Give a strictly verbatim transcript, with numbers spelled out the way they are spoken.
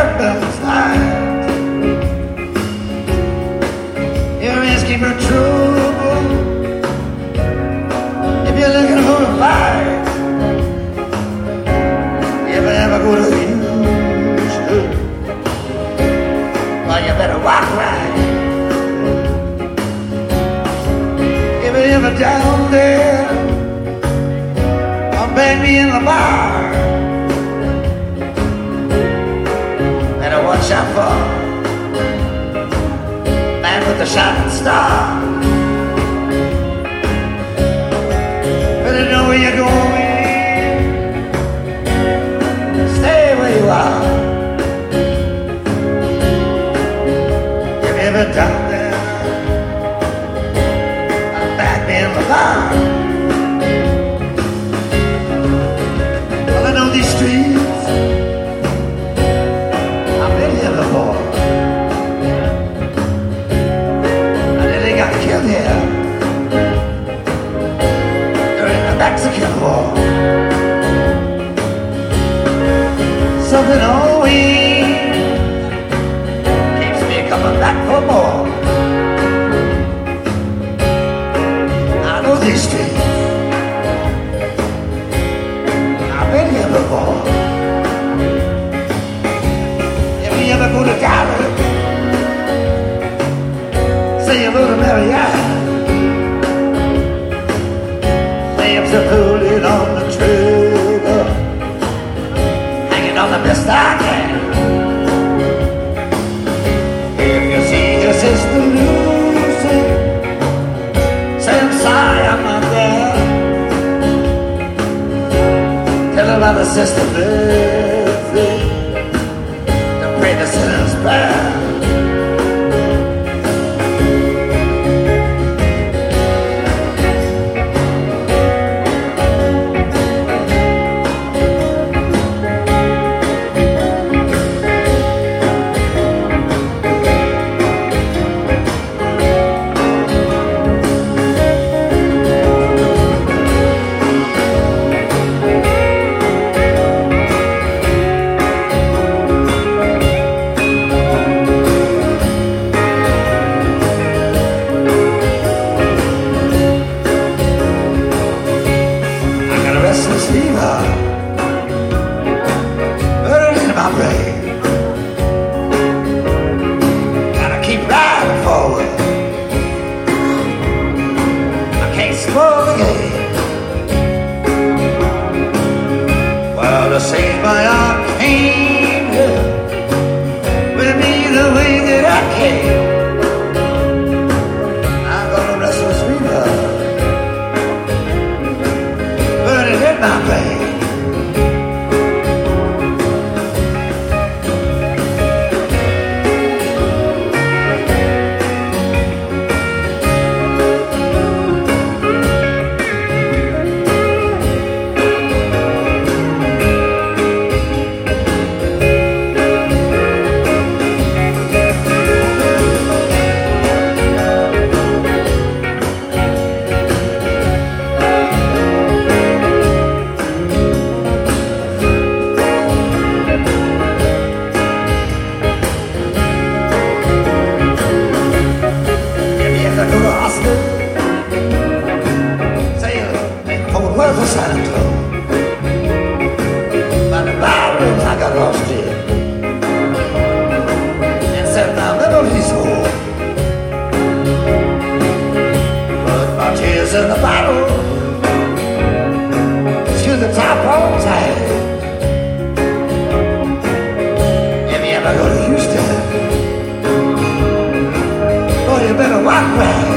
purpose lies. You're asking for trouble if you're looking for a fight. If you ever go to Houston, well, you better walk right. If you ever down there, I'll bang me in the bar. Better watch out for man with the shining star. Better know where you're going. Stay where you are. If you ever down there, I'll back me in the bar. Well, I know these streets, I've been here before. I nearly got killed here during the Mexican War. Something always keeps me coming back for more. I know these streets, I've been here before. If you ever go to Dallas, say hello to Marianne. Flames are pulling on the trigger, hanging on the best I can. If you see your sister Lucy, say I'm sorry I'm not there. Tell her about the sister Betsy, to pray the sinner's prayer. Houston, oh, you better walk right.